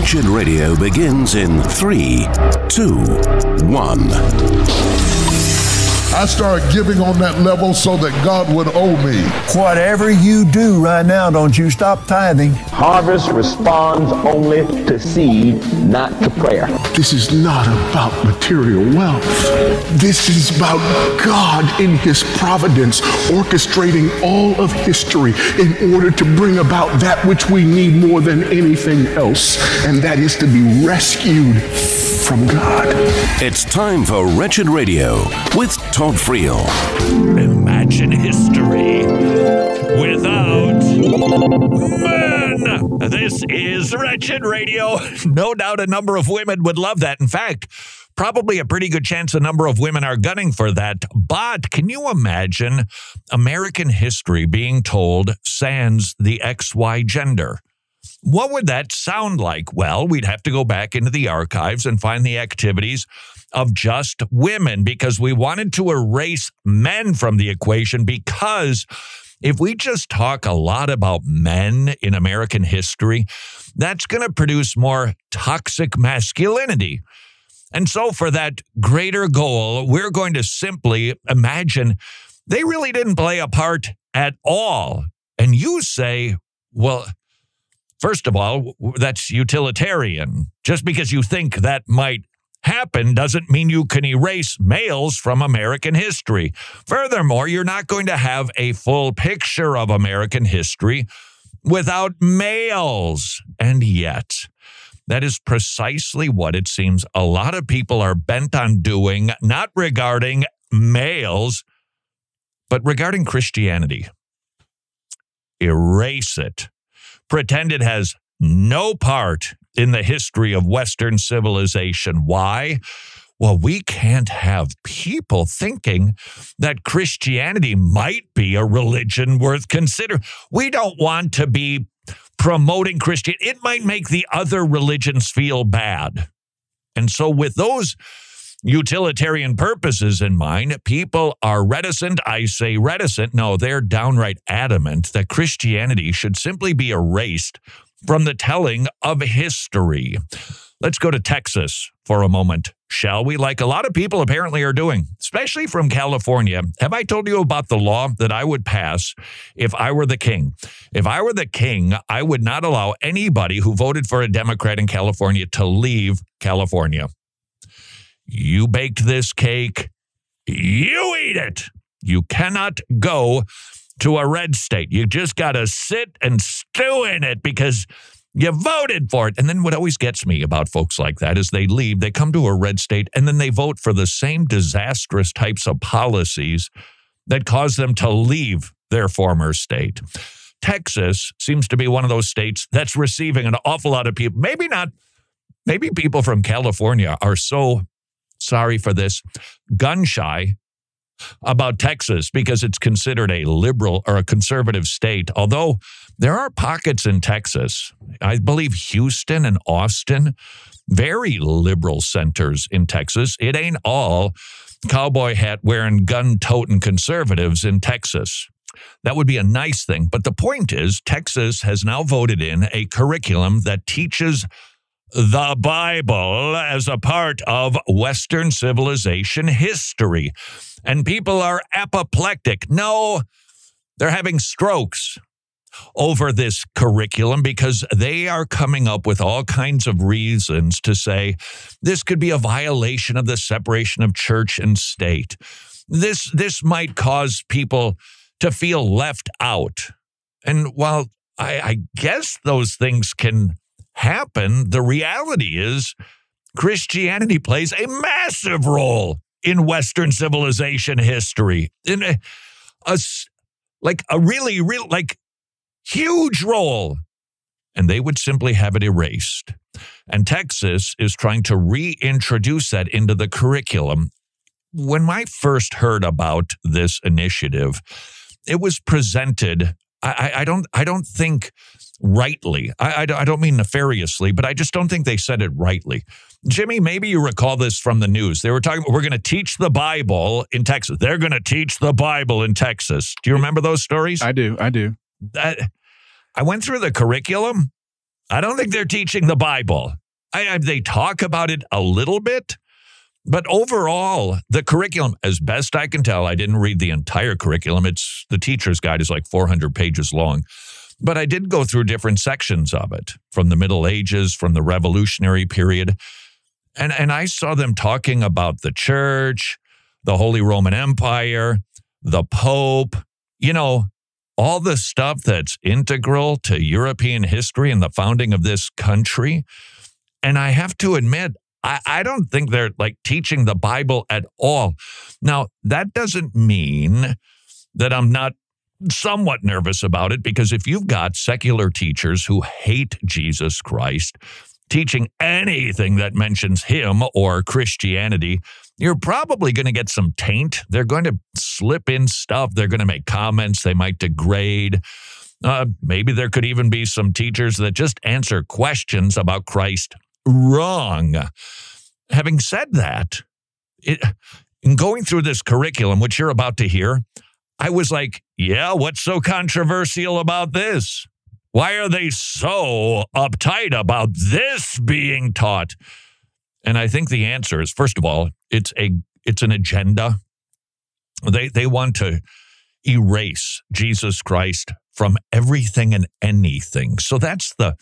Wretched Radio begins in 3, 2, 1. I started giving on that level so that God would owe me. Whatever you do right now, don't you stop tithing. Harvest responds only to seed, not to prayer. This is not about material wealth. This is about God in His providence orchestrating all of history in order to bring about that which we need more than anything else, and that is to be rescued from God. It's time for Wretched Radio with Todd Friel. Imagine history without men. This is Wretched Radio. No doubt a number of women would love that. In fact, probably a pretty good chance a number of women are gunning for that. But can you imagine American history being told sans the XY gender? What would that sound like? Well, we'd have to go back into the archives and find the activities of just women because we wanted to erase men from the equation, because if we just talk a lot about men in American history, that's going to produce more toxic masculinity. And so for that greater goal, we're going to simply imagine they really didn't play a part at all. And you say, well, first of all, that's utilitarian. Just because you think that might happen doesn't mean you can erase males from American history. Furthermore, you're not going to have a full picture of American history without males. And yet, that is precisely what it seems a lot of people are bent on doing, not regarding males, but regarding Christianity. Erase it. Pretend it has no part in the history of Western civilization. Why? Well, we can't have people thinking that Christianity might be a religion worth considering. We don't want to be promoting Christianity. It might make the other religions feel bad. And so with those utilitarian purposes in mind, people are reticent. I say reticent. No, they're downright adamant that Christianity should simply be erased from the telling of history. Let's go to Texas for a moment, shall we? Like a lot of people apparently are doing, especially from California. Have I told you about the law that I would pass if I were the king? If I were the king, I would not allow anybody who voted for a Democrat in California to leave California. You baked this cake, you eat it. You cannot go to a red state. You just got to sit and stew in it because you voted for it. And then what always gets me about folks like that is they leave, they come to a red state, and then they vote for the same disastrous types of policies that cause them to leave their former state. Texas seems to be one of those states that's receiving an awful lot of people. Maybe people from California are so sorry for this, gun shy about Texas because it's considered a liberal or a conservative state. Although there are pockets in Texas, I believe Houston and Austin, very liberal centers in Texas. It ain't all cowboy hat wearing, gun toting conservatives in Texas. That would be a nice thing. But the point is, Texas has now voted in a curriculum that teaches the Bible as a part of Western civilization history. And people are apoplectic. No, they're having strokes over this curriculum because they are coming up with all kinds of reasons to say this could be a violation of the separation of church and state. This might cause people to feel left out. And while I guess those things can happen, the reality is Christianity plays a massive role in Western civilization history, in a really huge role, and they would simply have it erased. And Texas is trying to reintroduce that into the curriculum. When I first heard about this initiative, it was presented, I don't think rightly. I don't mean nefariously, but I just don't think they said it rightly. Jimmy, maybe you recall this from the news. They were talking about, we're going to teach the Bible in Texas. They're going to teach the Bible in Texas. Do you remember those stories? I do. I went through the curriculum. I don't think they're teaching the Bible. They talk about it a little bit, but overall, the curriculum, as best I can tell, I didn't read the entire curriculum. The teacher's guide is like 400 pages long. But I did go through different sections of it, from the Middle Ages, from the Revolutionary period. And I saw them talking about the church, the Holy Roman Empire, the Pope, all the stuff that's integral to European history and the founding of this country. And I have to admit, I don't think they're like teaching the Bible at all. Now, that doesn't mean that I'm not somewhat nervous about it, because if you've got secular teachers who hate Jesus Christ teaching anything that mentions him or Christianity, you're probably going to get some taint. They're going to slip in stuff. They're going to make comments. They might degrade. Maybe there could even be some teachers that just answer questions about Christ wrong. Having said that, in going through this curriculum, which you're about to hear, I was like, yeah, what's so controversial about this? Why are they so uptight about this being taught? And I think the answer is, first of all, it's an agenda. They want to erase Jesus Christ from everything and anything. So that's the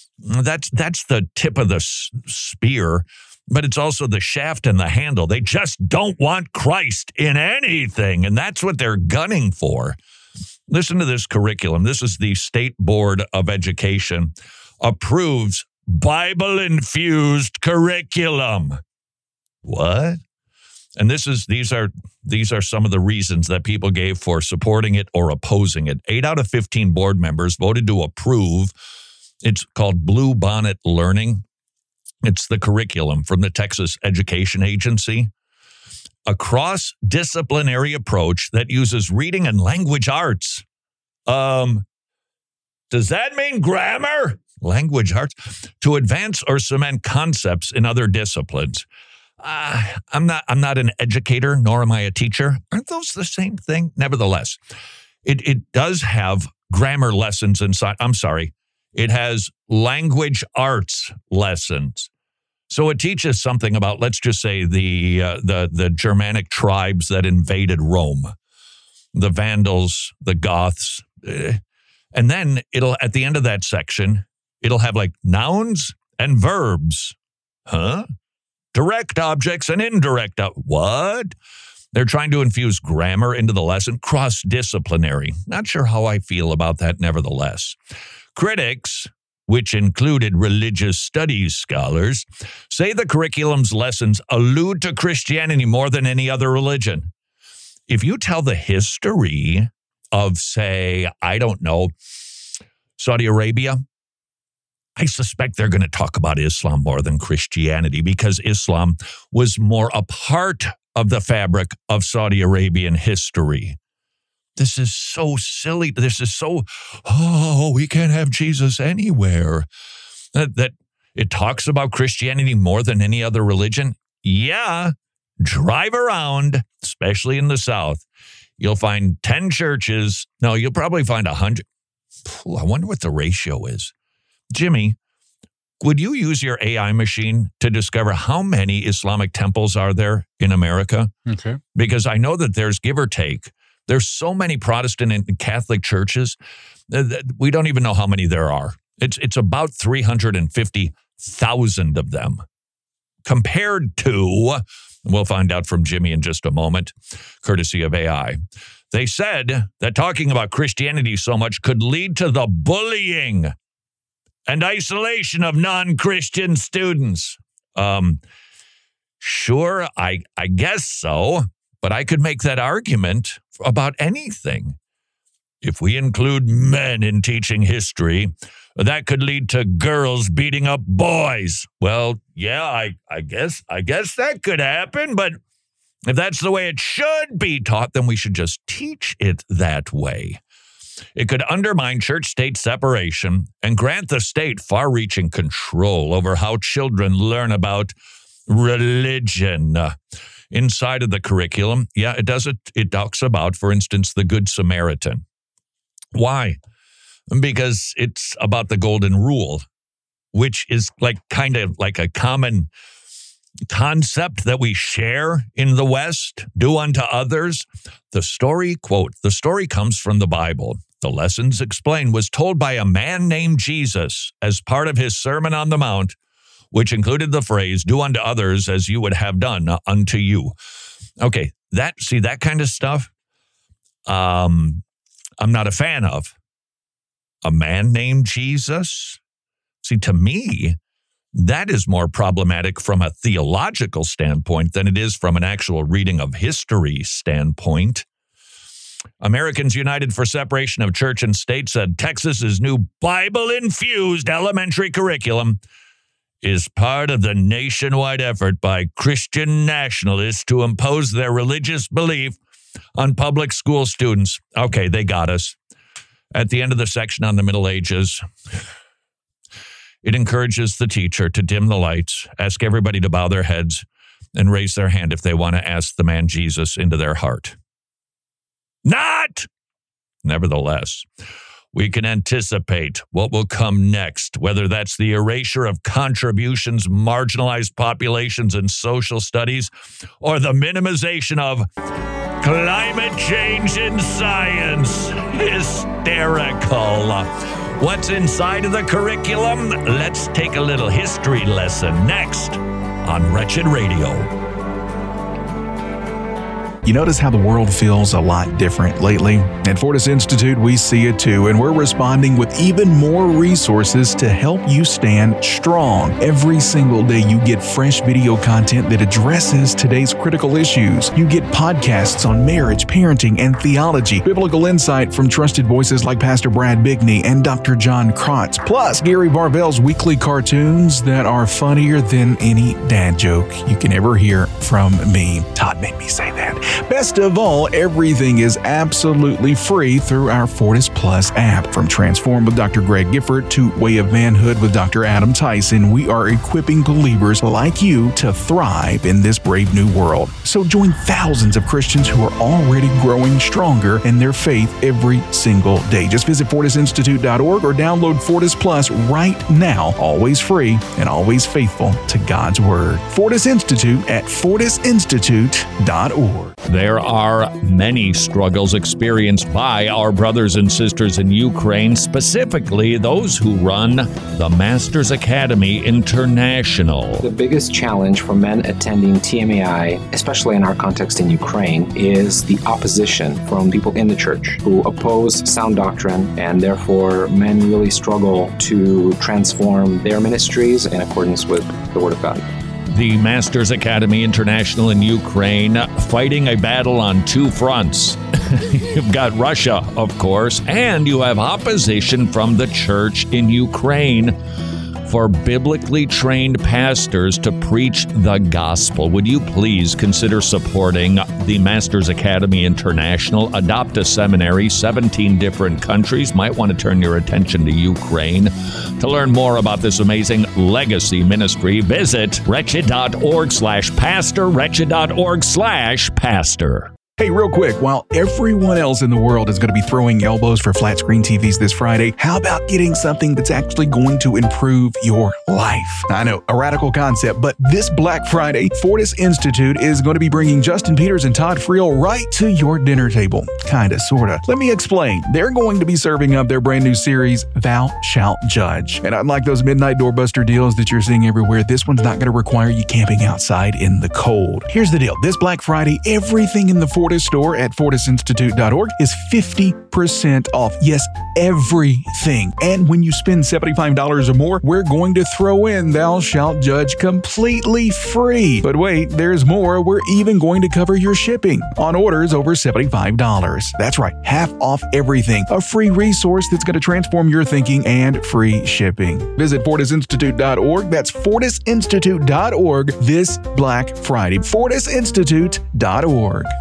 tip of the spear, but it's also the shaft and the handle. They just don't want Christ in anything, and that's what they're gunning for. Listen to this curriculum. This is the State Board of Education approves Bible-infused curriculum. What? And these are some of the reasons that people gave for supporting it or opposing it. 8 out of 15 board members voted to approve. It's called Blue Bonnet Learning. It's the curriculum from the Texas Education Agency. A cross-disciplinary approach that uses reading and language arts. Does that mean grammar? Language arts to advance or cement concepts in other disciplines. I'm not an educator, nor am I a teacher. Aren't those the same thing? Nevertheless, it does have grammar lessons inside. I'm sorry. It has language arts lessons. So it teaches something about, let's just say, the Germanic tribes that invaded Rome, the Vandals, the Goths. And then at the end of that section, it'll have like nouns and verbs. Huh? Direct objects and indirect. What? They're trying to infuse grammar into the lesson. Cross-disciplinary. Not sure how I feel about that, nevertheless. Critics, which included religious studies scholars, say the curriculum's lessons allude to Christianity more than any other religion. If you tell the history of, say, I don't know, Saudi Arabia, I suspect they're going to talk about Islam more than Christianity, because Islam was more a part of the fabric of Saudi Arabian history. This is so silly. This is so, we can't have Jesus anywhere. That it talks about Christianity more than any other religion. Yeah, drive around, especially in the South. You'll find 10 churches. No, you'll probably find 100. I wonder what the ratio is. Jimmy, would you use your AI machine to discover how many Islamic temples are there in America? Okay. Because I know that there's, give or take, there's so many Protestant and Catholic churches that we don't even know how many there are. It's about 350,000 of them. Compared to, we'll find out from Jimmy in just a moment, courtesy of AI. They said that talking about Christianity so much could lead to the bullying and isolation of non-Christian students. Sure, I guess so, but I could make that argument about anything. If we include men in teaching history, that could lead to girls beating up boys. Well, yeah, I guess that could happen, but if that's the way it should be taught, then we should just teach it that way. It could undermine church-state separation and grant the state far-reaching control over how children learn about religion. Inside of the curriculum, yeah, it talks about, for instance, the Good Samaritan. Why? Because it's about the Golden Rule. which is kind of like a common concept that we share in the West, do unto others. The story, quote, the story comes from the Bible. The lessons explained was told by a man named Jesus as part of his Sermon on the Mount, which included the phrase, do unto others as you would have done unto you. Okay, that kind of stuff, I'm not a fan of. A man named Jesus? See, to me, that is more problematic from a theological standpoint than it is from an actual reading of history standpoint. Americans United for Separation of Church and State said Texas's new Bible-infused elementary curriculum is part of the nationwide effort by Christian nationalists to impose their religious belief on public school students. Okay, they got us. At the end of the section on the Middle Ages, it encourages the teacher to dim the lights, ask everybody to bow their heads, and raise their hand if they want to ask the man Jesus into their heart. Not! Nevertheless, we can anticipate what will come next, whether that's the erasure of contributions, marginalized populations in social studies, or the minimization of climate change in science. Hysterical. What's inside of the curriculum? Let's take a little history lesson next on Wretched Radio. You notice how the world feels a lot different lately? At Fortis Institute, we see it too, and we're responding with even more resources to help you stand strong. Every single day, you get fresh video content that addresses today's critical issues. You get podcasts on marriage, parenting, and theology, biblical insight from trusted voices like Pastor Brad Bigney and Dr. John Krotz, plus Gary Varvel's weekly cartoons that are funnier than any dad joke you can ever hear from me. Todd made me say that. Best of all, everything is absolutely free through our Fortis Plus app. From Transform with Dr. Greg Gifford to Way of Manhood with Dr. Adam Tyson, we are equipping believers like you to thrive in this brave new world. So join thousands of Christians who are already growing stronger in their faith every single day. Just visit FortisInstitute.org or download Fortis Plus right now. Always free and always faithful to God's Word. Fortis Institute at FortisInstitute.org. There are many struggles experienced by our brothers and sisters in Ukraine, specifically those who run the Masters Academy International. The biggest challenge for men attending TMAI, especially in our context in Ukraine, is the opposition from people in the church who oppose sound doctrine, and therefore men really struggle to transform their ministries in accordance with the Word of God. The Masters Academy International in Ukraine fighting a battle on two fronts. You've got Russia, of course, and you have opposition from the church in Ukraine for biblically trained pastors to preach the gospel. Would you please consider supporting the Masters Academy International? Adopt a seminary, 17 different countries. Might want to turn your attention to Ukraine. To learn more about this amazing legacy ministry, visit wretched.org/pastor, wretched.org/pastor. Hey, real quick, while everyone else in the world is going to be throwing elbows for flat screen TVs this Friday, how about getting something that's actually going to improve your life? I know, a radical concept, but this Black Friday, Fortis Institute is going to be bringing Justin Peters and Todd Friel right to your dinner table. Kinda, sorta. Let me explain. They're going to be serving up their brand new series, Thou Shalt Judge. And unlike those midnight doorbuster deals that you're seeing everywhere, this one's not going to require you camping outside in the cold. Here's the deal. This Black Friday, everything in the Fortis store at FortisInstitute.org is 50% off. Yes, everything. And when you spend $75 or more, we're going to throw in Thou Shalt Judge completely free. But wait, there's more. We're even going to cover your shipping on orders over $75. That's right, half off everything. A free resource that's going to transform your thinking and free shipping. Visit FortisInstitute.org. That's FortisInstitute.org this Black Friday. FortisInstitute.org.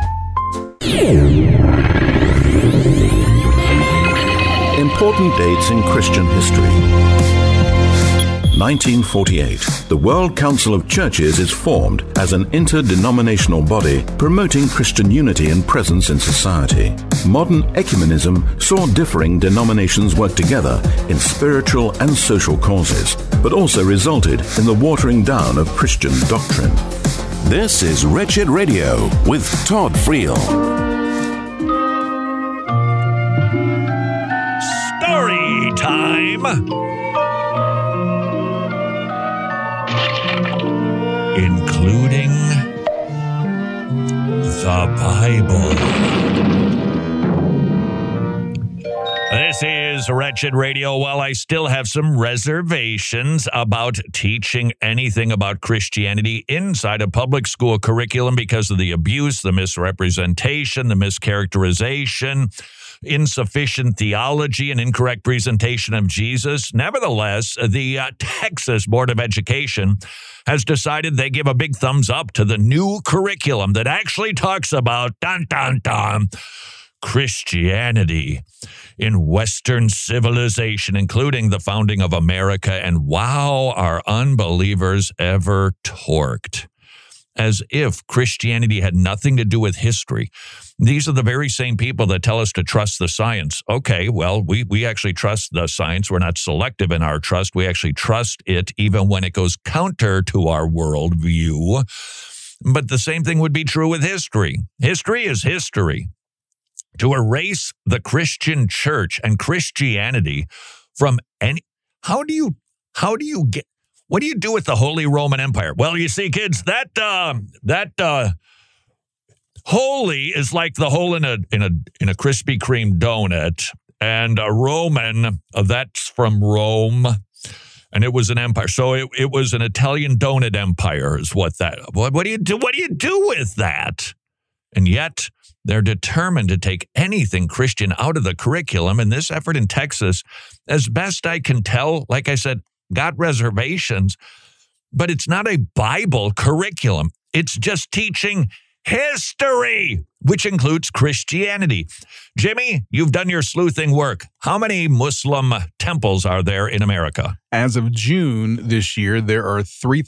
Important dates in Christian history. 1948, the World Council of Churches is formed as an interdenominational body promoting Christian unity and presence in society. Modern ecumenism saw differing denominations work together in spiritual and social causes, but also resulted in the watering down of Christian doctrine. This is Wretched Radio with Todd Friel. Story time! Including the Bible. This is Wretched Radio. Well, I still have some reservations about teaching anything about Christianity inside a public school curriculum because of the abuse, the misrepresentation, the mischaracterization, insufficient theology, and incorrect presentation of Jesus. Nevertheless, the Texas Board of Education has decided they give a big thumbs up to the new curriculum that actually talks about Christianity in Western civilization, including the founding of America. And wow, are unbelievers ever torqued. As if Christianity had nothing to do with history. These are the very same people that tell us to trust the science. Okay, well, we actually trust the science. We're not selective in our trust. We actually trust it even when it goes counter to our worldview. But the same thing would be true with history. History is history. To erase the Christian church and Christianity from any... What do you do with the Holy Roman Empire? Well, you see, kids, that holy is like the hole in a Krispy Kreme donut, and a Roman, that's from Rome, and it was an empire. So it was an Italian donut empire, is what that. What do you do? What do you do with that? And yet they're determined to take anything Christian out of the curriculum. And this effort in Texas, as best I can tell, like I said, got reservations, but it's not a Bible curriculum. It's just teaching history, which includes Christianity. Jimmy, you've done your sleuthing work. How many Muslim temples are there in America? As of June this year, there are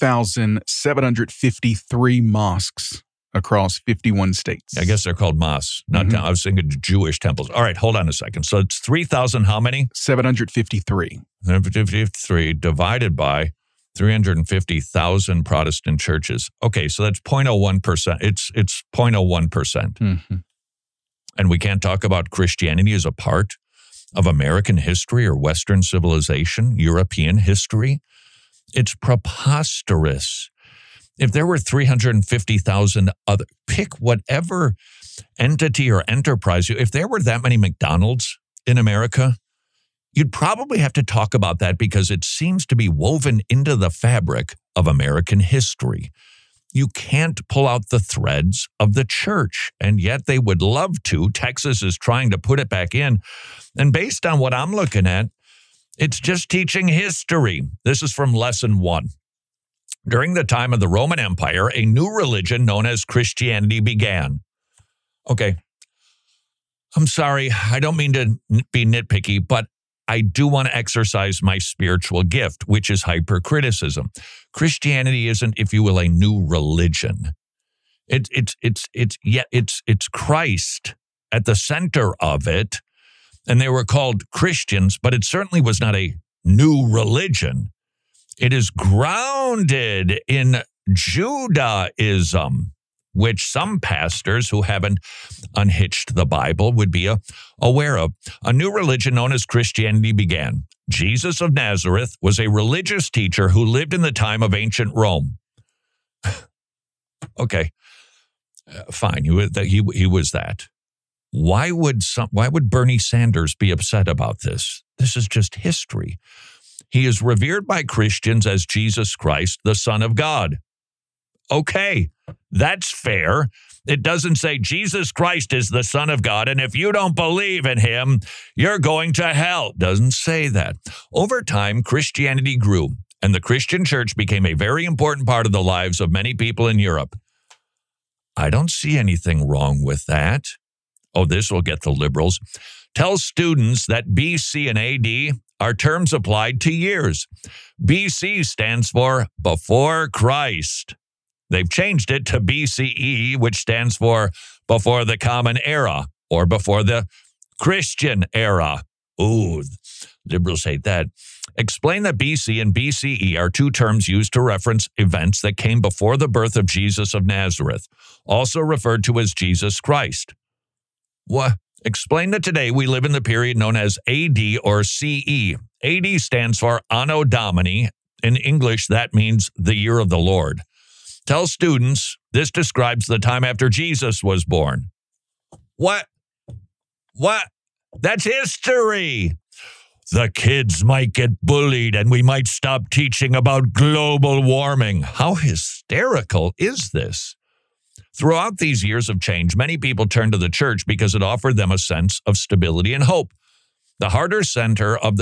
3,753 mosques across 51 states. I guess they're called mosques. Not I was thinking Jewish temples. All right, hold on a second. So it's 3,000 how many? 753. 753 divided by 350,000 Protestant churches. Okay, so that's 0.01%. It's 0.01%. Mm-hmm. And we can't talk about Christianity as a part of American history or Western civilization, European history. It's preposterous. If there were 350,000 other, pick whatever entity or enterprise, if there were that many McDonald's in America, you'd probably have to talk about that because it seems to be woven into the fabric of American history. You can't pull out the threads of the church, and yet they would love to. Texas is trying to put it back in. And based on what I'm looking at, it's just teaching history. This is from lesson 1. During the time of the Roman Empire, a new religion known as Christianity began. Okay, I'm sorry, I don't mean to be nitpicky, but I do want to exercise my spiritual gift, which is hypercriticism. Christianity isn't, if you will, a new religion. It's Christ at the center of it, and they were called Christians, but it certainly was not a new religion. It is grounded in Judaism, which some pastors who haven't unhitched the Bible would be aware of. A new religion known as Christianity began. Jesus of Nazareth was a religious teacher who lived in the time of ancient Rome. Okay, fine. He was that. Why would Bernie Sanders be upset about this? This is just history. He is revered by Christians as Jesus Christ, the Son of God. Okay, that's fair. It doesn't say Jesus Christ is the Son of God, and if you don't believe in him, you're going to hell. It doesn't say that. Over time, Christianity grew, and the Christian church became a very important part of the lives of many people in Europe. I don't see anything wrong with that. Oh, this will get the liberals. Tell students that BC and AD are terms applied to years. BC stands for before Christ. They've changed it to BCE, which stands for before the Common Era or before the Christian Era. Ooh, liberals hate that. Explain that BC and BCE are two terms used to reference events that came before the birth of Jesus of Nazareth, also referred to as Jesus Christ. What? Explain that today we live in the period known as AD or CE. AD stands for Anno Domini. In English, that means the year of the Lord. Tell students this describes the time after Jesus was born. What? That's history. The kids might get bullied and we might stop teaching about global warming. How hysterical is this? Throughout these years of change, many people turned to the church because it offered them a sense of stability and hope. The heart or center of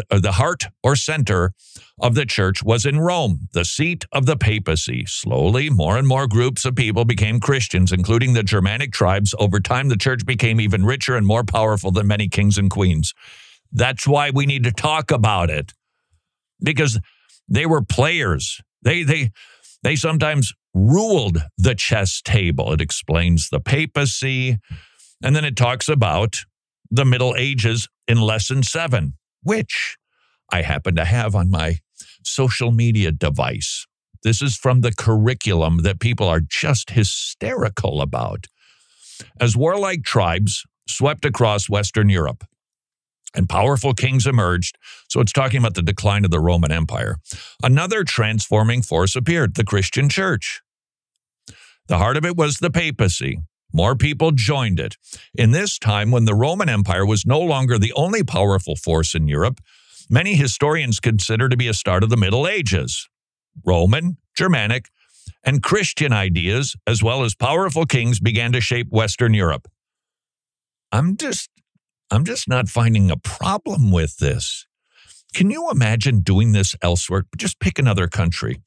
the church was in Rome, the seat of the papacy. Slowly, more and more groups of people became Christians, including the Germanic tribes. Over time, the church became even richer and more powerful than many kings and queens. That's why we need to talk about it, because they were players. They sometimes ruled the chess table. It explains the papacy, and then it talks about the Middle Ages in Lesson 7, which I happen to have on my social media device. This is from the curriculum that people are just hysterical about. As warlike tribes swept across Western Europe and powerful kings emerged, so it's talking about the decline of the Roman Empire, another transforming force appeared, the Christian church. The heart of it was the papacy. More people joined it. In this time, when the Roman Empire was no longer the only powerful force in Europe, many historians consider to be a start of the Middle Ages. Roman, Germanic, and Christian ideas, as well as powerful kings, began to shape Western Europe. I'm just not finding a problem with this. Can you imagine doing this elsewhere? Just pick another country.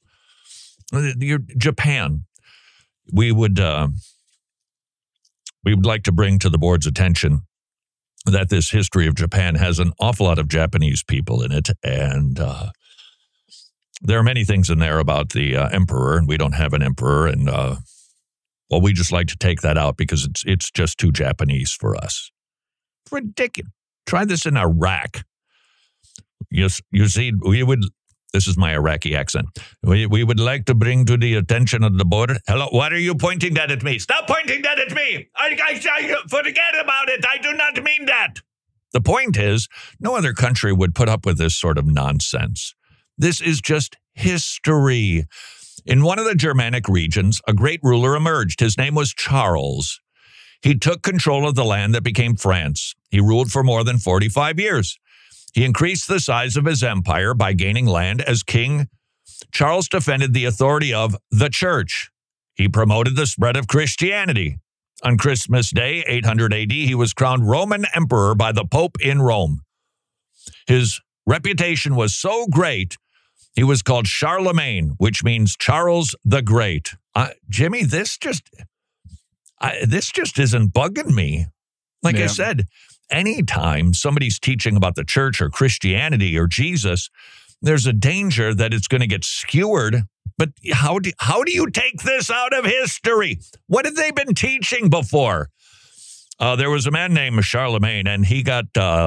Japan. We would like to bring to the board's attention that this history of Japan has an awful lot of Japanese people in it, and there are many things in there about the emperor, and we don't have an emperor, and we just like to take that out because it's just too Japanese for us. It's ridiculous. Try this in Iraq. You see, this is my Iraqi accent. We would like to bring to the attention of the board. Hello, what are you pointing that at me? Stop pointing that at me. I forget about it. I do not mean that. The point is, no other country would put up with this sort of nonsense. This is just history. In one of the Germanic regions, a great ruler emerged. His name was Charles. He took control of the land that became France. He ruled for more than 45 years. He increased the size of his empire by gaining land as king. Charles defended the authority of the church. He promoted the spread of Christianity. On Christmas Day, 800 AD, he was crowned Roman emperor by the Pope in Rome. His reputation was so great, he was called Charlemagne, which means Charles the Great. Jimmy, this just isn't bugging me. Like I said, anytime somebody's teaching about the church or Christianity or Jesus, there's a danger that it's going to get skewered. But how do you take this out of history? What have they been teaching before? There was a man named Charlemagne, and he got,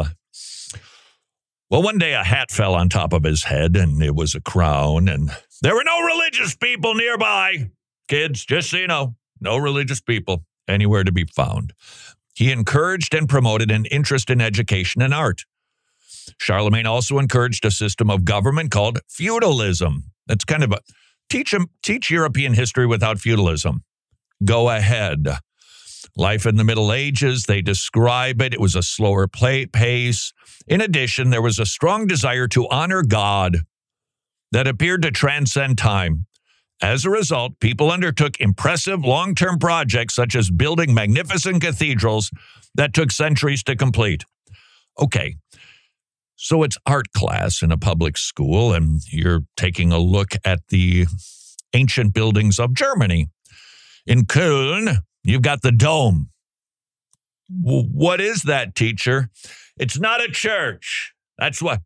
one day a hat fell on top of his head, and it was a crown, and there were no religious people nearby. Kids, just so you know, no religious people anywhere to be found. He encouraged and promoted an interest in education and art. Charlemagne also encouraged a system of government called feudalism. That's kind of teach European history without feudalism. Go ahead. Life in the Middle Ages, they describe it. It was a slower pace. In addition, there was a strong desire to honor God that appeared to transcend time. As a result, people undertook impressive long-term projects such as building magnificent cathedrals that took centuries to complete. Okay, so it's art class in a public school, and you're taking a look at the ancient buildings of Germany. In Köln, you've got the Dome. What is that, teacher? It's not a church. That's what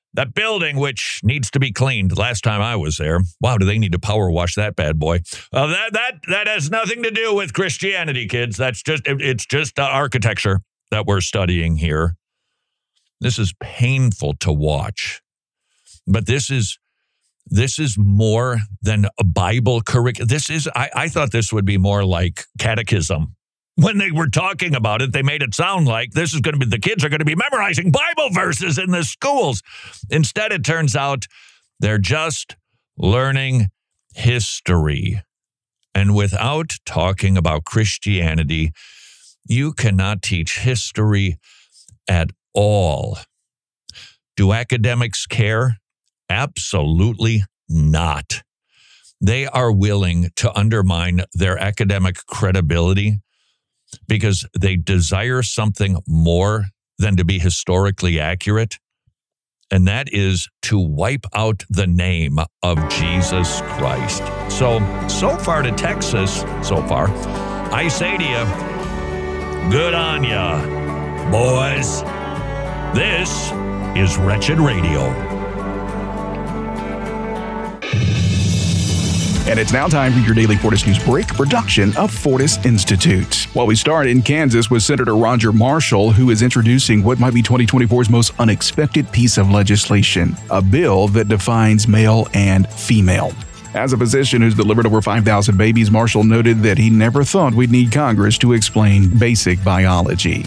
That building, which needs to be cleaned. Last time I was there, wow, do they need to power wash that bad boy? That has nothing to do with Christianity, kids. It's just architecture that we're studying here. This is painful to watch, but this is more than a Bible curriculum. I thought this would be more like catechism. When they were talking about it, they made it sound like this is going to be, the kids are going to be memorizing Bible verses in the schools. Instead, it turns out they're just learning history. And without talking about Christianity, you cannot teach history at all. Do academics care? Absolutely not. They are willing to undermine their academic credibility because they desire something more than to be historically accurate, and that is to wipe out the name of Jesus Christ. So far to Texas, I say to you, good on ya, boys. This is Wretched Radio. And it's now time for your daily Fortis News Break, production of Fortis Institute. While we start in Kansas with Senator Roger Marshall, who is introducing what might be 2024's most unexpected piece of legislation, a bill that defines male and female. As a physician who's delivered over 5,000 babies, Marshall noted that he never thought we'd need Congress to explain basic biology.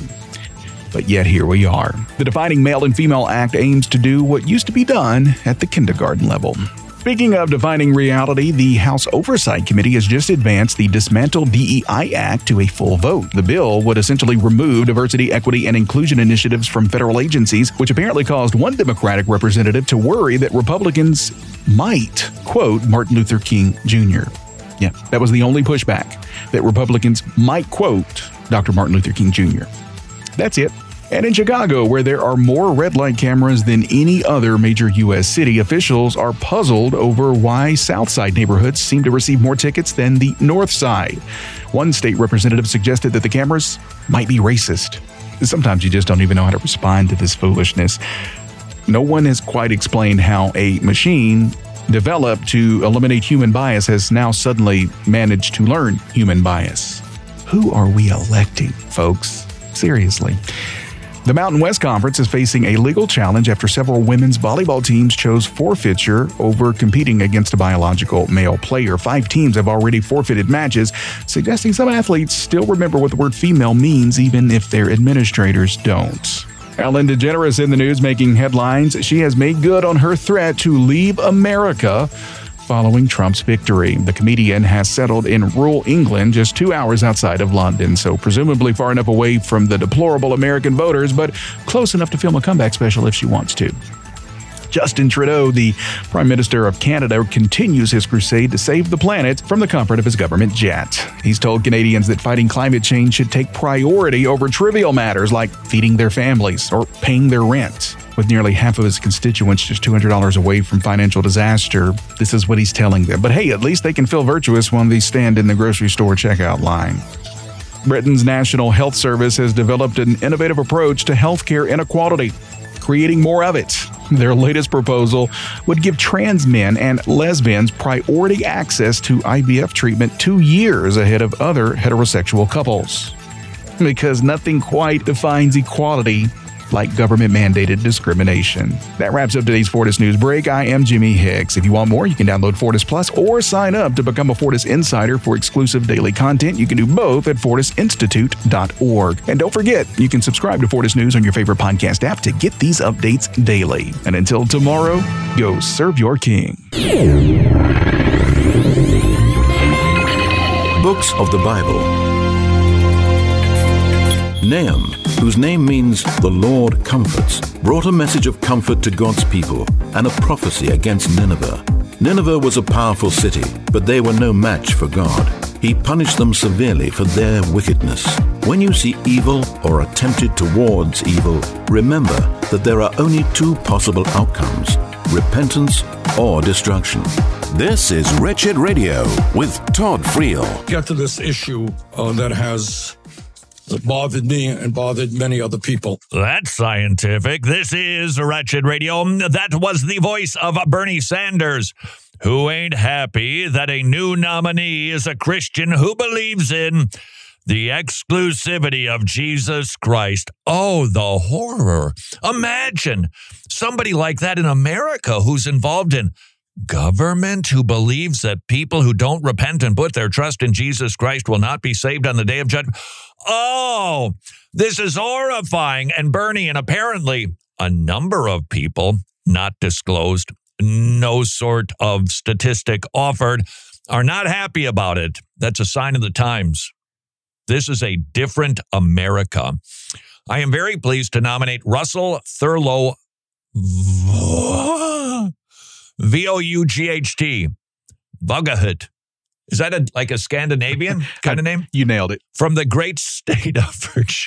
But yet here we are. The Defining Male and Female Act aims to do what used to be done at the kindergarten level. Speaking of defining reality, the House Oversight Committee has just advanced the Dismantle DEI Act to a full vote. The bill would essentially remove diversity, equity, and inclusion initiatives from federal agencies, which apparently caused one Democratic representative to worry that Republicans might quote Martin Luther King Jr. Yeah, that was the only pushback, that Republicans might quote Dr. Martin Luther King Jr. That's it. And in Chicago, where there are more red light cameras than any other major U.S. city, officials are puzzled over why South Side neighborhoods seem to receive more tickets than the North Side. One state representative suggested that the cameras might be racist. Sometimes you just don't even know how to respond to this foolishness. No one has quite explained how a machine developed to eliminate human bias has now suddenly managed to learn human bias. Who are we electing, folks? Seriously. The Mountain West Conference is facing a legal challenge after several women's volleyball teams chose forfeiture over competing against a biological male player. 5 teams have already forfeited matches, suggesting some athletes still remember what the word female means even if their administrators don't. Ellen DeGeneres in the news making headlines. She has made good on her threat to leave America following Trump's victory. The comedian has settled in rural England, just 2 hours outside of London, so presumably far enough away from the deplorable American voters, but close enough to film a comeback special if she wants to. Justin Trudeau, the Prime Minister of Canada, continues his crusade to save the planet from the comfort of his government jet. He's told Canadians that fighting climate change should take priority over trivial matters like feeding their families or paying their rent. With nearly half of his constituents just $200 away from financial disaster, this is what he's telling them. But hey, at least they can feel virtuous when they stand in the grocery store checkout line. Britain's National Health Service has developed an innovative approach to healthcare inequality, creating more of it. Their latest proposal would give trans men and lesbians priority access to IVF treatment 2 years ahead of other heterosexual couples. Because nothing quite defines equality like government-mandated discrimination. That wraps up today's Fortis News Break. I am Jimmy Hicks. If you want more, you can download Fortis Plus or sign up to become a Fortis Insider for exclusive daily content. You can do both at fortisinstitute.org. And don't forget, you can subscribe to Fortis News on your favorite podcast app to get these updates daily. And until tomorrow, go serve your king. Books of the Bible. Nahum, whose name means the Lord comforts, brought a message of comfort to God's people and a prophecy against Nineveh. Nineveh was a powerful city, but they were no match for God. He punished them severely for their wickedness. When you see evil or are tempted towards evil, remember that there are only 2 possible outcomes: repentance or destruction. This is Wretched Radio with Todd Friel. Get to this issue that has that bothered me and bothered many other people. That's scientific. This is Wretched Radio. That was the voice of Bernie Sanders, who ain't happy that a new nominee is a Christian who believes in the exclusivity of Jesus Christ. Oh, the horror. Imagine somebody like that in America who's involved in government, who believes that people who don't repent and put their trust in Jesus Christ will not be saved on the day of judgment. Oh, this is horrifying. And Bernie, and apparently a number of people, not disclosed, no sort of statistic offered, are not happy about it. That's a sign of the times. This is a different America. I am very pleased to nominate Russell Thurlow Vought. Vugahut. Is that like a Scandinavian kind of name? You nailed it. From the great state of Virginia.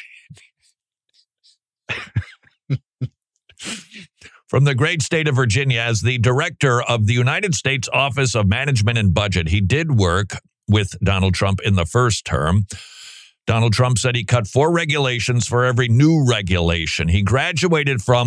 From the great state of Virginia, as the director of the United States Office of Management and Budget. He did work with Donald Trump in the first term. Donald Trump said he cut 4 regulations for every new regulation. He graduated from,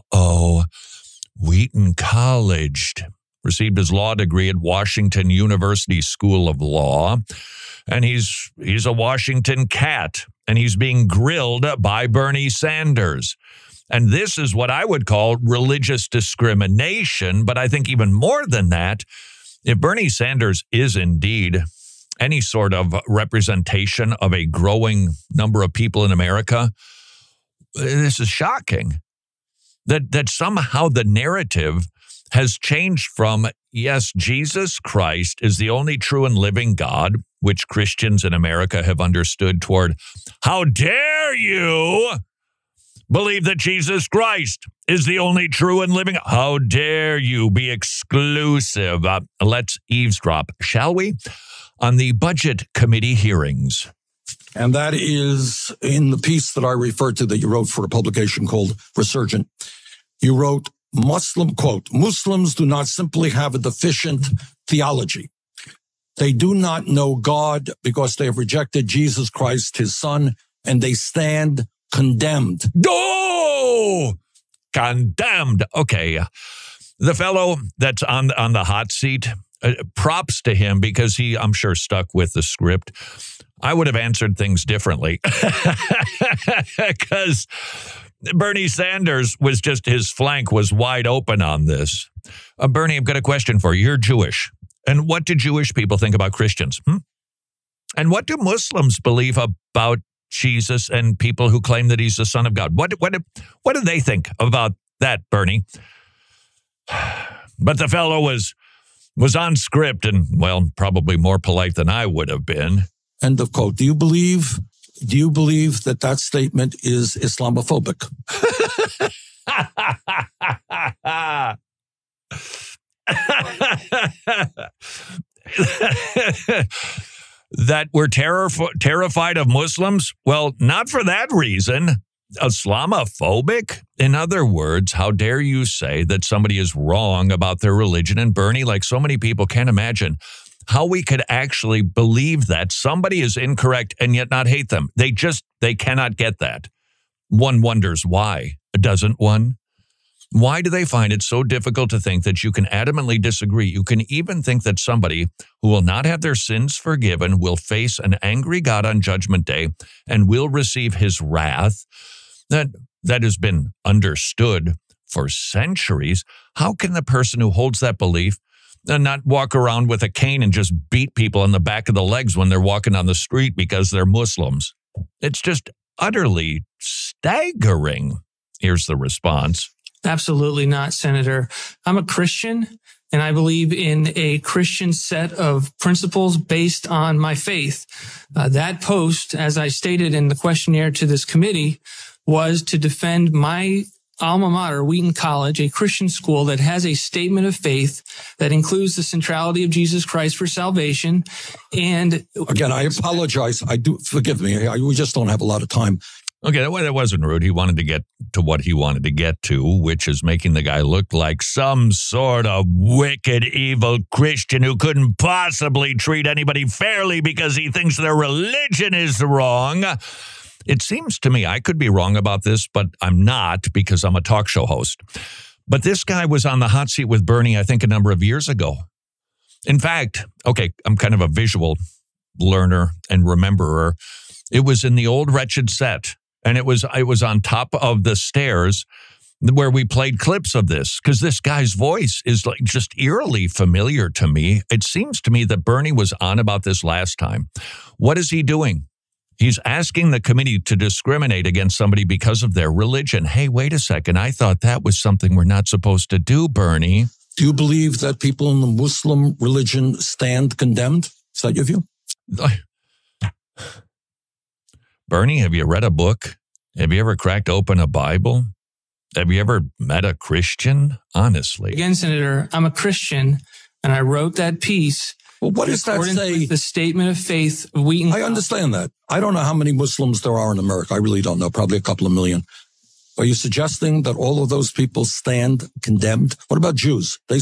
Wheaton College, received his law degree at Washington University School of Law, and he's a Washington cat, and he's being grilled by Bernie Sanders. And this is what I would call religious discrimination, but I think even more than that, if Bernie Sanders is indeed any sort of representation of a growing number of people in America, this is shocking. That somehow the narrative has changed from, yes, Jesus Christ is the only true and living God, which Christians in America have understood, toward, how dare you believe that Jesus Christ is the only true and living? How dare you be exclusive? Let's eavesdrop, shall we, on the Budget Committee hearings. And that is in the piece that I referred to that you wrote for a publication called Resurgent. You wrote, Muslims do not simply have a deficient theology. They do not know God because they have rejected Jesus Christ, his son, and they stand condemned. Oh, condemned. Okay. The fellow that's on the hot seat, props to him because he, I'm sure, stuck with the script. I would have answered things differently because Bernie Sanders was just, his flank was wide open on this. Bernie, I've got a question for you. You're Jewish. And what do Jewish people think about Christians? And what do Muslims believe about Jesus and people who claim that he's the Son of God? What do they think about that, Bernie? But the fellow was on script and, well, probably more polite than I would have been. End of quote. Do you believe that statement is Islamophobic? That we're terrified of Muslims? Well, not for that reason. Islamophobic? In other words, how dare you say that somebody is wrong about their religion? And Bernie, like so many people, can't imagine how we could actually believe that somebody is incorrect and yet not hate them. They cannot get that. One wonders why, doesn't one? Why do they find it so difficult to think that you can adamantly disagree? You can even think that somebody who will not have their sins forgiven will face an angry God on Judgment Day and will receive his wrath. That has been understood for centuries. How can the person who holds that belief and not walk around with a cane and just beat people on the back of the legs when they're walking on the street because they're Muslims? It's just utterly staggering. Here's the response. Absolutely not, Senator. I'm a Christian, and I believe in a Christian set of principles based on my faith. That post, as I stated in the questionnaire to this committee, was to defend my alma mater, Wheaton College, a Christian school that has a statement of faith that includes the centrality of Jesus Christ for salvation. And again, I apologize. Forgive me. We just don't have a lot of time. Okay, that wasn't rude. He wanted to get to what he wanted to get to, which is making the guy look like some sort of wicked, evil Christian who couldn't possibly treat anybody fairly because he thinks their religion is wrong. It seems to me, I could be wrong about this, but I'm not because I'm a talk show host. But this guy was on the hot seat with Bernie, I think, a number of years ago. In fact, okay, I'm kind of a visual learner and rememberer. It was in the old Wretched set, and it was on top of the stairs where we played clips of this, because this guy's voice is like just eerily familiar to me. It seems to me that Bernie was on about this last time. What is he doing? He's asking the committee to discriminate against somebody because of their religion. Hey, wait a second. I thought that was something we're not supposed to do, Bernie. Do you believe that people in the Muslim religion stand condemned? Is that your view? Bernie, have you read a book? Have you ever cracked open a Bible? Have you ever met a Christian? Honestly. Again, Senator, I'm a Christian, and I wrote that piece. Well, what does that say? The statement of faith of Wheaton. I understand that. I don't know how many Muslims there are in America. I really don't know. Probably a couple of million. Are you suggesting that all of those people stand condemned? What about Jews? They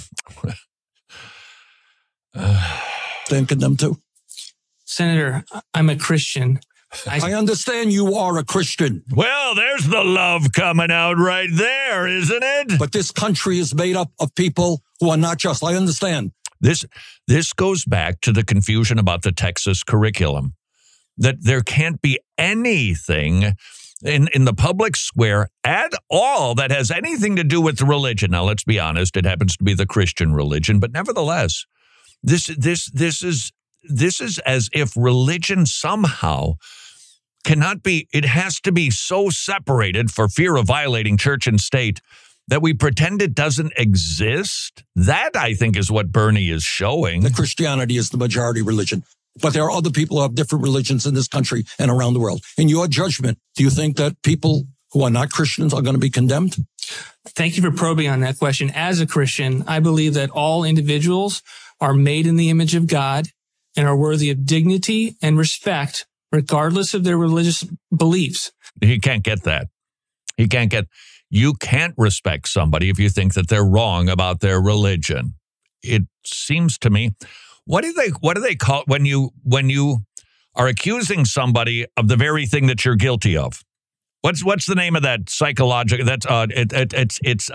stand condemned too? Senator, I'm a Christian. I understand you are a Christian. Well, there's the love coming out right there, isn't it? But this country is made up of people who are not just. I understand. This goes back to the confusion about the Texas curriculum, that there can't be anything in the public square at all that has anything to do with religion. Now, let's be honest, it happens to be the Christian religion, but nevertheless, this is as if religion somehow cannot be, it has to be so separated for fear of violating church and state that we pretend it doesn't exist. That, I think, is what Bernie is showing. That Christianity is the majority religion. But there are other people who have different religions in this country and around the world. In your judgment, do you think that people who are not Christians are going to be condemned? Thank you for probing on that question. As a Christian, I believe that all individuals are made in the image of God and are worthy of dignity and respect, regardless of their religious beliefs. He can't get that. You can't respect somebody if you think that they're wrong about their religion. It seems to me, what do they call it when you are accusing somebody of the very thing that you're guilty of? What's the name of that psychological? That's it's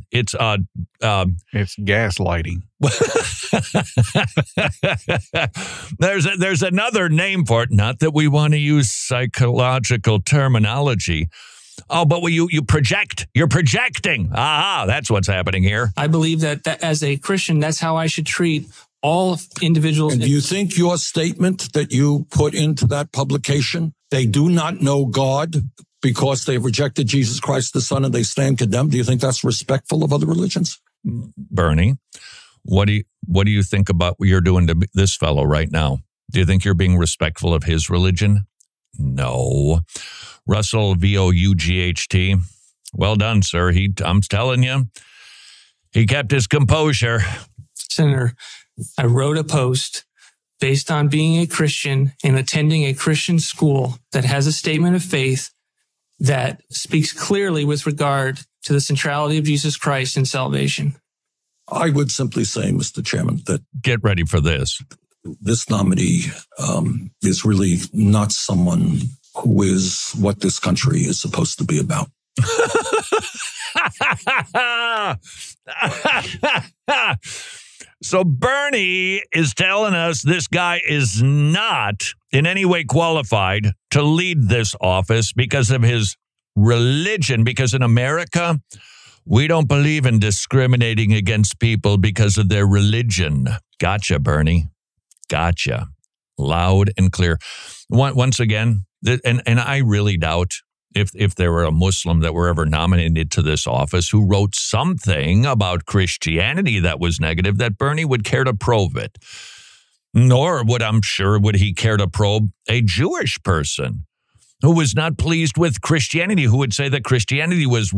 gaslighting. There's another name for it. Not that we want to use psychological terminology. Oh, but you project. You're projecting. Aha, that's what's happening here. I believe that as a Christian, that's how I should treat all individuals. And do you think your statement that you put into that publication, they do not know God because they've rejected Jesus Christ the Son and they stand condemned, do you think that's respectful of other religions? Bernie, what do you think about what you're doing to this fellow right now? Do you think you're being respectful of his religion? No. Russell Vought, well done, sir. I'm telling you, he kept his composure. Senator, I wrote a post based on being a Christian and attending a Christian school that has a statement of faith that speaks clearly with regard to the centrality of Jesus Christ in salvation. I would simply say, Mr. Chairman, that get ready for this. This nominee is really not someone who is what this country is supposed to be about. So Bernie is telling us this guy is not in any way qualified to lead this office because of his religion, because in America, we don't believe in discriminating against people because of their religion. Gotcha, Bernie. Gotcha. Loud and clear. Once again, and I really doubt if there were a Muslim that were ever nominated to this office who wrote something about Christianity that was negative, that Bernie would care to probe it. Nor would he care to probe a Jewish person who was not pleased with Christianity, who would say that Christianity was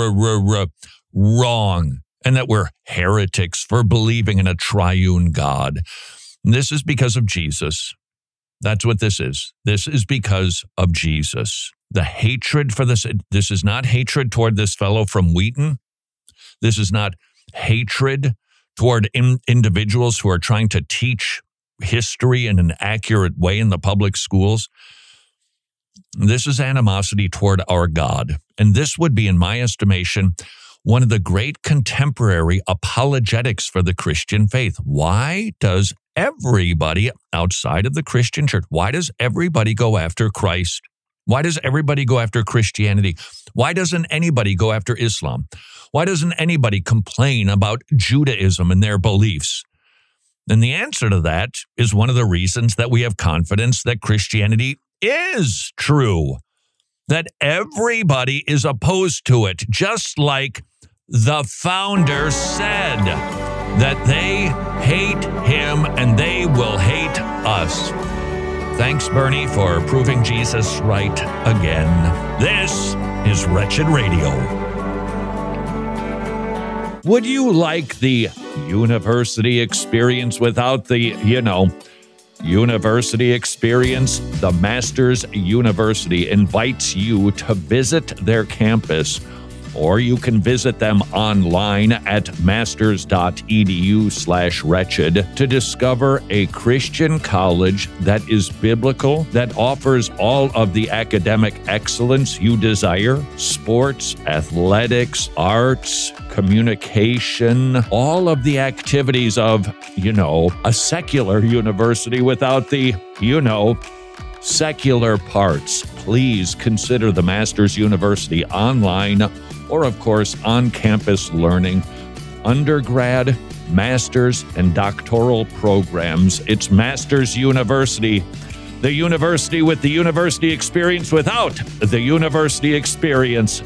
wrong and that we're heretics for believing in a triune God. And this is because of Jesus. That's what this is. This is because of Jesus. The hatred for this is not hatred toward this fellow from Wheaton. This is not hatred toward individuals who are trying to teach history in an accurate way in the public schools. This is animosity toward our God. And this would be, in my estimation, one of the great contemporary apologetics for the Christian faith. Why does everybody outside of the Christian church, why does everybody go after Christ? Why does everybody go after Christianity? Why doesn't anybody go after Islam? Why doesn't anybody complain about Judaism and their beliefs? And the answer to that is one of the reasons that we have confidence that Christianity is true, that everybody is opposed to it, just like the founder said, that they hate him and they will hate us. Thanks, Bernie, for proving Jesus right again. This is Wretched Radio. Would you like the university experience without the, university experience? The Masters University invites you to visit their campus, or you can visit them online at masters.edu/wretched to discover a Christian college that is biblical, that offers all of the academic excellence you desire: sports, athletics, arts, communication, all of the activities of, a secular university without the, secular parts. Please consider the Masters University online, or of course on-campus learning, undergrad, master's, and doctoral programs. It's Masters University, the university with the university experience without the university experience.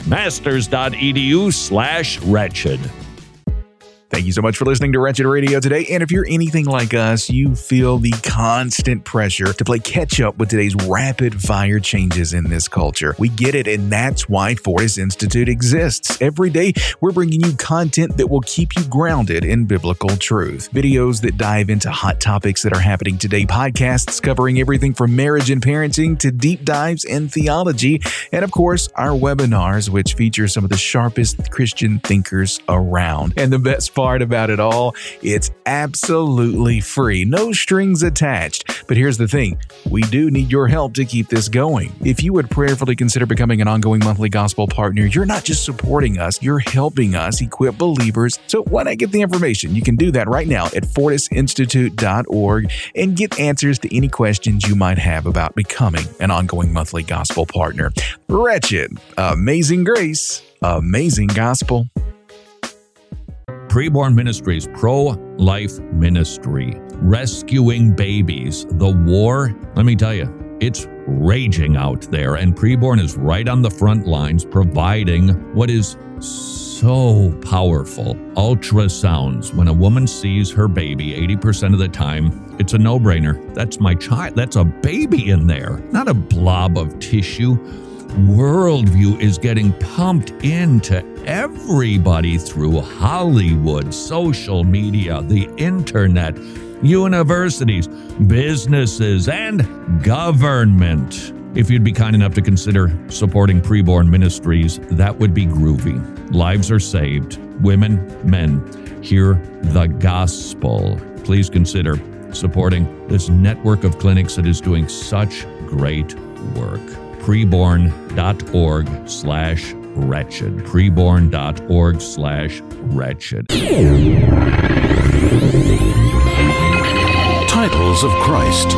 Masters.edu/wretched. Thank you so much for listening to Wretched Radio today. And if you're anything like us, you feel the constant pressure to play catch up with today's rapid fire changes in this culture. We get it, and that's why Fortis Institute exists. Every day, we're bringing you content that will keep you grounded in biblical truth. Videos that dive into hot topics that are happening today, podcasts covering everything from marriage and parenting to deep dives in theology, and of course, our webinars, which feature some of the sharpest Christian thinkers around. And the best part about it all, it's absolutely free, no strings attached. But here's the thing, we do need your help to keep this going. If you would prayerfully consider becoming an ongoing monthly gospel partner, you're not just supporting us, you're helping us equip believers. So why not get the information? You can do that right now at fortisinstitute.org and get answers to any questions you might have about becoming an ongoing monthly gospel partner. Wretched, amazing grace, amazing gospel. Preborn Ministries, pro-life ministry, rescuing babies. The war, let me tell you, it's raging out there, and Preborn is right on the front lines providing what is so powerful: ultrasounds. When a woman sees her baby, 80% of the time, it's a no-brainer. That's my child. That's a baby in there, not a blob of tissue. Worldview is getting pumped into everybody through Hollywood, social media, the internet, universities, businesses, and government. If you'd be kind enough to consider supporting Preborn Ministries, that would be groovy. Lives are saved. Women, men, hear the gospel. Please consider supporting this network of clinics that is doing such great work. Preborn.org/wretched. Preborn.org/wretched. Titles of Christ.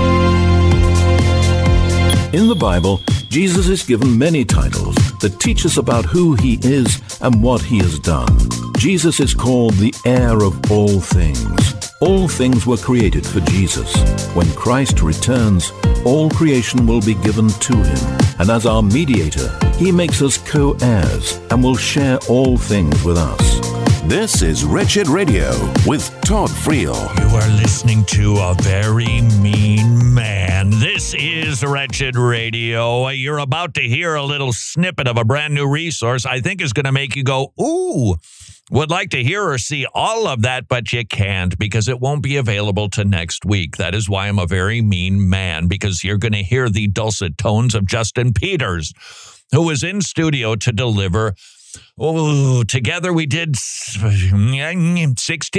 In the Bible, Jesus is given many titles that teach us about who he is and what he has done. Jesus is called the heir of all things. All things were created for Jesus. When Christ returns, all creation will be given to him. And as our mediator, he makes us co-heirs and will share all things with us. This is Wretched Radio with Todd Friel. You are listening to a very mean man. This is Wretched Radio. You're about to hear a little snippet of a brand new resource I think is going to make you go, ooh. Would like to hear or see all of that, but you can't because it won't be available to next week. That is why I'm a very mean man, because you're going to hear the dulcet tones of Justin Peters, who was in studio to deliver Oh, together we did 16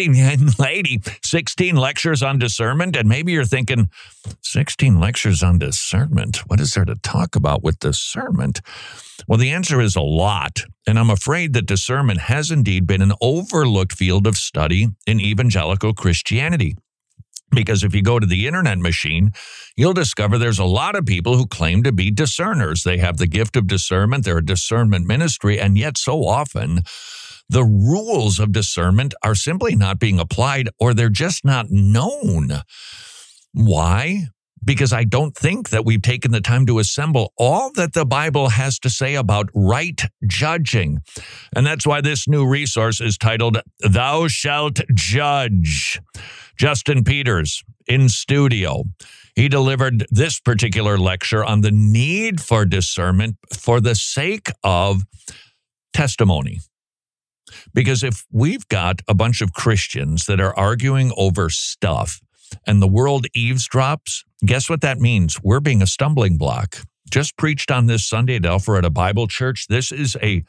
lectures on discernment. And maybe you're thinking, 16 lectures on discernment? What is there to talk about with discernment? Well, the answer is a lot. And I'm afraid that discernment has indeed been an overlooked field of study in evangelical Christianity. Because if you go to the internet machine, you'll discover there's a lot of people who claim to be discerners. They have the gift of discernment. They're a discernment ministry. And yet so often, the rules of discernment are simply not being applied, or they're just not known. Why? Because I don't think that we've taken the time to assemble all that the Bible has to say about right judging. And that's why this new resource is titled, Thou Shalt Judge. Justin Peters in studio. He delivered this particular lecture on the need for discernment for the sake of testimony. Because if we've got a bunch of Christians that are arguing over stuff and the world eavesdrops, guess what that means? We're being a stumbling block. Just preached on this Sunday at Alpharetta Bible Church. This is a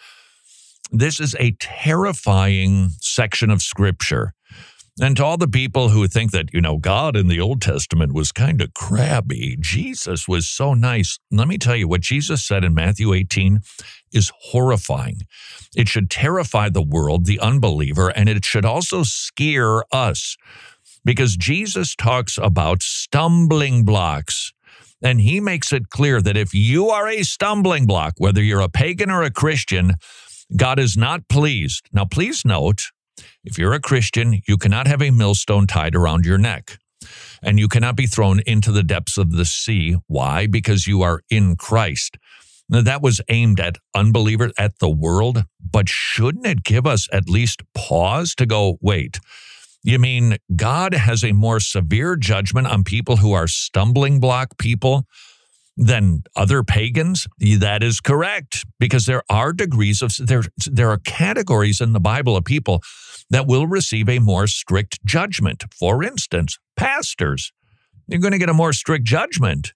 terrifying section of Scripture. And to all the people who think that, God in the Old Testament was kind of crabby, Jesus was so nice. Let me tell you, what Jesus said in Matthew 18 is horrifying. It should terrify the world, the unbeliever, and it should also scare us. Because Jesus talks about stumbling blocks. And he makes it clear that if you are a stumbling block, whether you're a pagan or a Christian, God is not pleased. Now, please note, if you're a Christian, you cannot have a millstone tied around your neck, and you cannot be thrown into the depths of the sea. Why? Because you are in Christ. Now, that was aimed at unbelievers, at the world, but shouldn't it give us at least pause to go, wait, you mean God has a more severe judgment on people who are stumbling block people than other pagans? That is correct, because there are degrees of, there are categories in the Bible of people that will receive a more strict judgment. For instance, pastors, you're going to get a more strict judgment.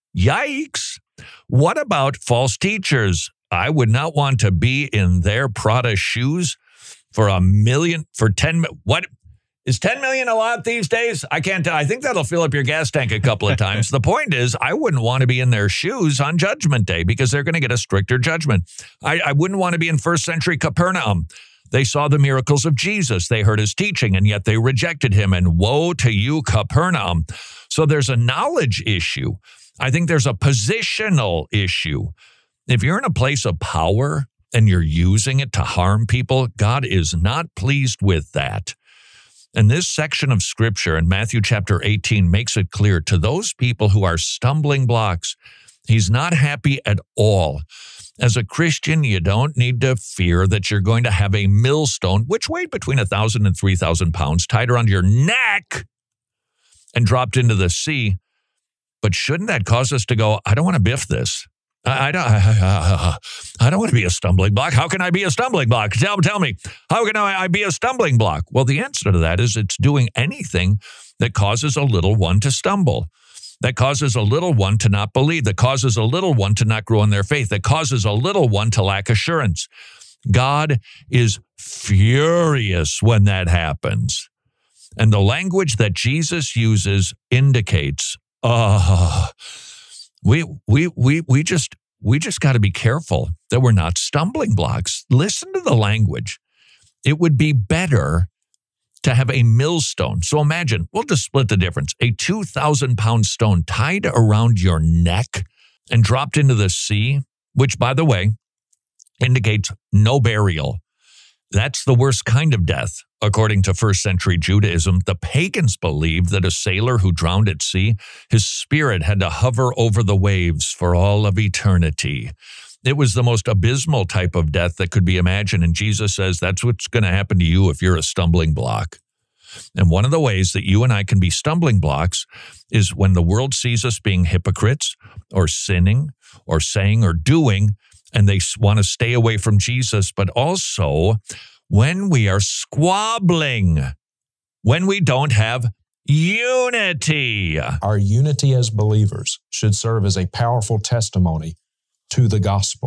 Yikes. What about false teachers? I would not want to be in their Prada shoes for $1 million, for 10, what? Is 10 million a lot these days? I can't tell. I think that'll fill up your gas tank a couple of times. The point is, I wouldn't want to be in their shoes on Judgment Day because they're going to get a stricter judgment. I wouldn't want to be in first century Capernaum. They saw the miracles of Jesus. They heard his teaching, and yet they rejected him. And woe to you, Capernaum. So there's a knowledge issue. I think there's a positional issue. If you're in a place of power and you're using it to harm people, God is not pleased with that. And this section of Scripture in Matthew chapter 18 makes it clear to those people who are stumbling blocks, he's not happy at all. As a Christian, you don't need to fear that you're going to have a millstone, which weighed between 1,000 and 3,000 pounds, tied around your neck and dropped into the sea. But shouldn't that cause us to go, I don't want to biff this. I don't want to be a stumbling block. How can I be a stumbling block? Tell me, how can I be a stumbling block? Well, the answer to that is it's doing anything that causes a little one to stumble, that causes a little one to not believe, that causes a little one to not grow in their faith, that causes a little one to lack assurance. God is furious when that happens. And the language that Jesus uses indicates, we just got to be careful that we're not stumbling blocks. Listen to the language. It would be better to have a millstone. So imagine, we'll just split the difference. A 2,000-pound stone tied around your neck and dropped into the sea, which, by the way, indicates no burial. That's the worst kind of death. According to first century Judaism, the pagans believed that a sailor who drowned at sea, his spirit had to hover over the waves for all of eternity. It was the most abysmal type of death that could be imagined. And Jesus says that's what's going to happen to you if you're a stumbling block. And one of the ways that you and I can be stumbling blocks is when the world sees us being hypocrites or sinning or saying or doing, and they want to stay away from Jesus, but also when we are squabbling, when we don't have unity. Our unity as believers should serve as a powerful testimony to the gospel.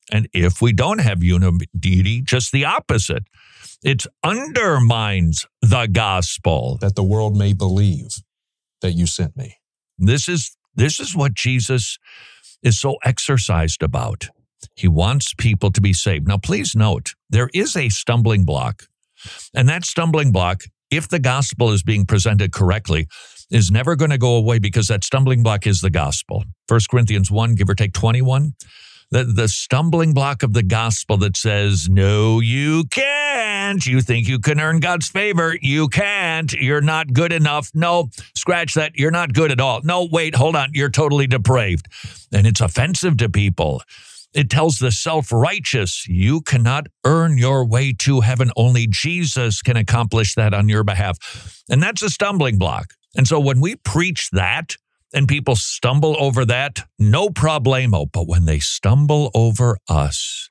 And if we don't have unity, just the opposite. It undermines the gospel. That the world may believe that you sent me. This is what Jesus is so exercised about. He wants people to be saved. Now, please note, there is a stumbling block. And that stumbling block, if the gospel is being presented correctly, is never going to go away because that stumbling block is the gospel. 1 Corinthians 1, give or take 21. The stumbling block of the gospel that says, no, you can't. You think you can earn God's favor. You can't. You're not good enough. No, scratch that. You're not good at all. No, wait, hold on. You're totally depraved. And it's offensive to people. It tells the self-righteous, you cannot earn your way to heaven. Only Jesus can accomplish that on your behalf. And that's a stumbling block. And so when we preach that, and people stumble over that, no problemo. But when they stumble over us,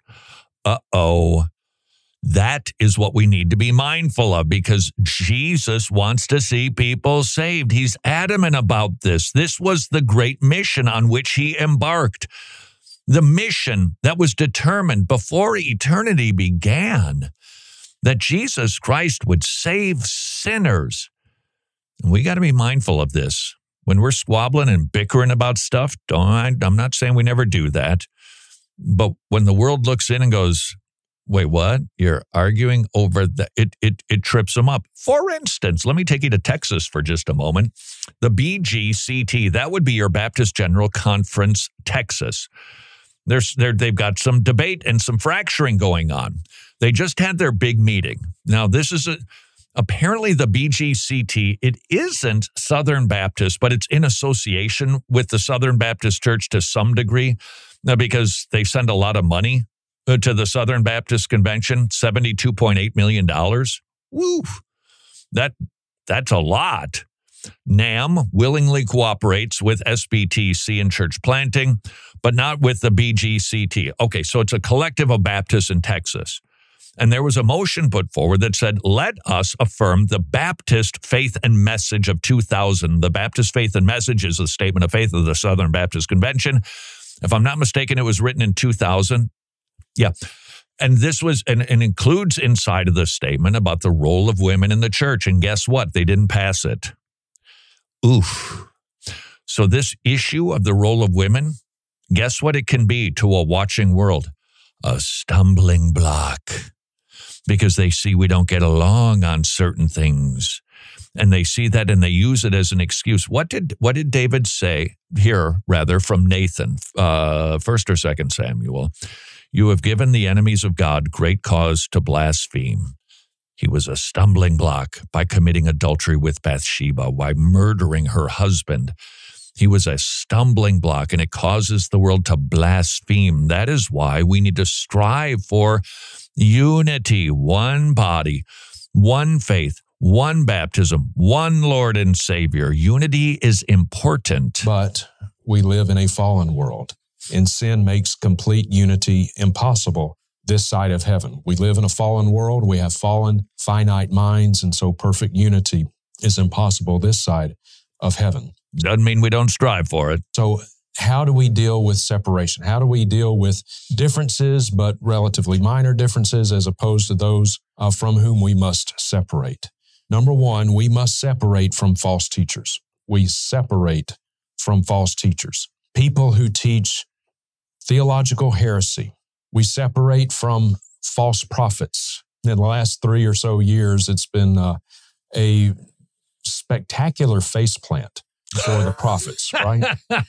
that is what we need to be mindful of, because Jesus wants to see people saved. He's adamant about this. This was the great mission on which he embarked. The mission that was determined before eternity began, that Jesus Christ would save sinners. And we got to be mindful of this. When we're squabbling and bickering about stuff, I'm not saying we never do that. But when the world looks in and goes, wait, what? You're arguing over that? It trips them up. For instance, let me take you to Texas for just a moment. The BGCT, that would be your Baptist General Conference, Texas. They've got some debate and some fracturing going on. They just had their big meeting. Now, this is apparently the BGCT, it isn't Southern Baptist, but it's in association with the Southern Baptist Church to some degree, because they send a lot of money to the Southern Baptist Convention, $72.8 million. Woo! That's a lot. NAM willingly cooperates with SBTC in church planting, but not with the BGCT. Okay, so it's a collective of Baptists in Texas. And there was a motion put forward that said, let us affirm the Baptist Faith and Message of 2000. The Baptist Faith and Message is the statement of faith of the Southern Baptist Convention. If I'm not mistaken, it was written in 2000. Yeah. And this was, and includes inside of the statement about the role of women in the church. And guess what? They didn't pass it. Oof. So this issue of the role of women, guess what it can be to a watching world? A stumbling block. Because they see we don't get along on certain things. And they see that and they use it as an excuse. What did David say here, rather, from Nathan, 1st or 2nd Samuel? You have given the enemies of God great cause to blaspheme. He was a stumbling block by committing adultery with Bathsheba, by murdering her husband. He was a stumbling block, and it causes the world to blaspheme. That is why we need to strive for unity, one body, one faith, one baptism, one Lord and Savior. Unity is important. But we live in a fallen world, and sin makes complete unity impossible this side of heaven. We live in a fallen world. We have fallen, finite minds, and so perfect unity is impossible this side of heaven. Doesn't mean we don't strive for it. So how do we deal with separation? How do we deal with differences, but relatively minor differences, as opposed to those from whom we must separate? Number one, we must separate from false teachers. We separate from false teachers. People who teach theological heresy. We separate from false prophets. In the last 3 or so years, it's been a spectacular faceplant for the prophets, right?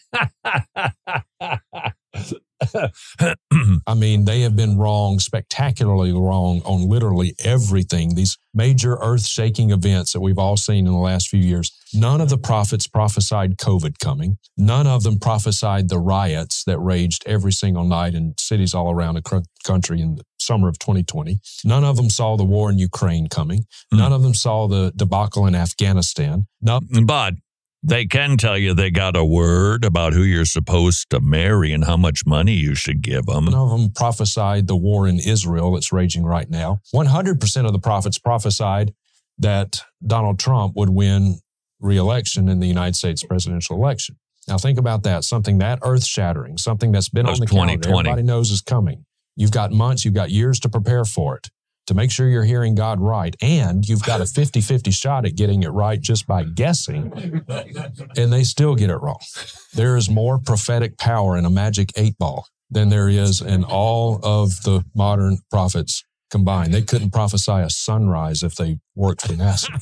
I mean, they have been wrong, spectacularly wrong on literally everything. These major earth-shaking events that we've all seen in the last few years. None of the prophets prophesied COVID coming. None of them prophesied the riots that raged every single night in cities all around the country in the summer of 2020. None of them saw the war in Ukraine coming. None of them saw the debacle in Afghanistan. But they can tell you they got a word about who you're supposed to marry and how much money you should give them. None of them prophesied the war in Israel that's raging right now. 100% of the prophets prophesied that Donald Trump would win re-election in the United States presidential election. Now think about that, something that earth-shattering, something that's been on the calendar, everybody knows is coming. You've got months, you've got years to prepare for it, to make sure you're hearing God right. And you've got a 50-50 shot at getting it right just by guessing, and they still get it wrong. There is more prophetic power in a magic 8-ball than there is in all of the modern prophets combined. They couldn't prophesy a sunrise if they worked for NASA.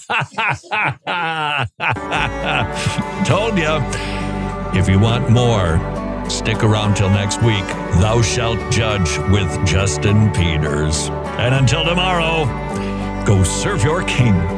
Told you. If you want more, stick around till next week. Thou Shalt Judge with Justin Peters. And until tomorrow, go serve your king.